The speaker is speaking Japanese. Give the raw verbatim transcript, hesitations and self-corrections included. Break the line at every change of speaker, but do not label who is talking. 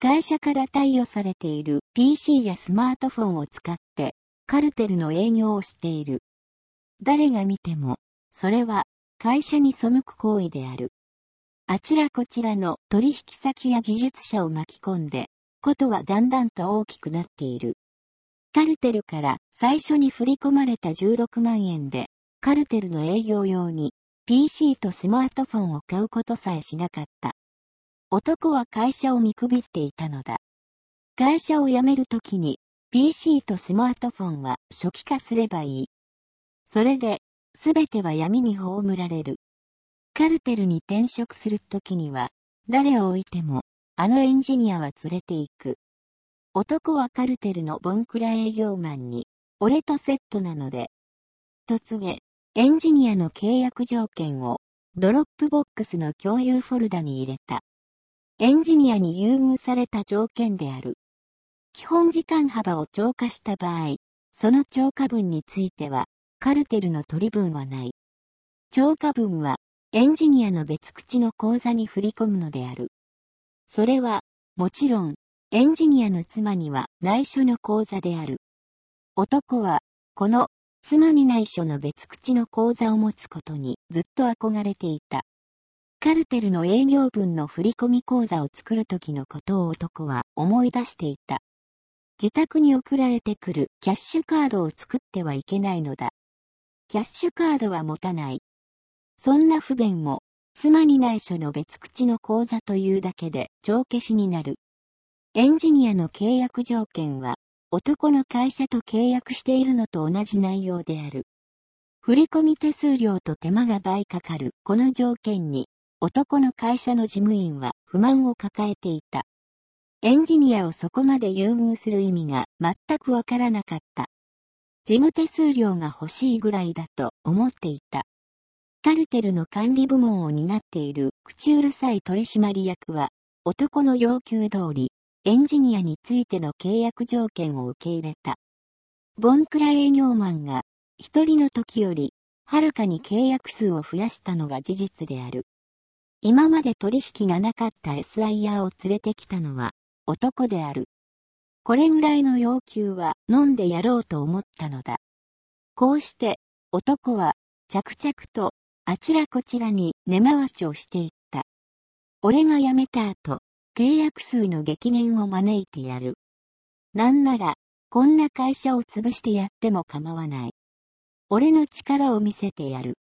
会社から貸与されている ピーシー やスマートフォンを使ってカルテルの営業をしている。誰が見ても、それは会社に背く行為である。あちらこちらの取引先や技術者を巻き込んで、ことはだんだんと大きくなっている。カルテルから最初に振り込まれたじゅうろくまんえんで、カルテルの営業用に ピーシー とスマートフォンを買うことさえしなかった。男は会社を見くびっていたのだ。会社を辞めるときに ピーシー とスマートフォンは初期化すればいい。それで、すべては闇に葬られる。カルテルに転職するときには、誰を置いても、あのエンジニアは連れて行く。男はカルテルのボンクラ営業マンに、俺とセットなので、と告げ、エンジニアの契約条件を、ドロップボックスの共有フォルダに入れた。エンジニアに優遇された条件である。基本時間幅を超過した場合、その超過分については、カルテルの取り分はない。超過分は、エンジニアの別口の口座に振り込むのである。それは、もちろん、エンジニアの妻には内緒の口座である。男は、この妻に内緒の別口の口座を持つことにずっと憧れていた。カルテルの営業分の振込口座を作るときのことを男は思い出していた。自宅に送られてくるキャッシュカードを作ってはいけないのだ。キャッシュカードは持たない。そんな不便も、妻に内緒の別口の口座というだけで帳消しになる。エンジニアの契約条件は、男の会社と契約しているのと同じ内容である。振込手数料と手間が倍かかるこの条件に、男の会社の事務員は不満を抱えていた。エンジニアをそこまで優遇する意味が全くわからなかった。事務手数料が欲しいぐらいだと思っていた。カルテルの管理部門を担っている口うるさい取締役は、男の要求通り、エンジニアについての契約条件を受け入れた。ボンクラ営業マンが、一人の時より、はるかに契約数を増やしたのは事実である。今まで取引がなかった エスアイ ヤーを連れてきたのは、男である。これぐらいの要求は飲んでやろうと思ったのだ。こうして、男は、着々と、あちらこちらに根回しをしていった。俺が辞めた後、契約数の激減を招いてやる。なんなら、こんな会社を潰してやっても構わない。俺の力を見せてやる。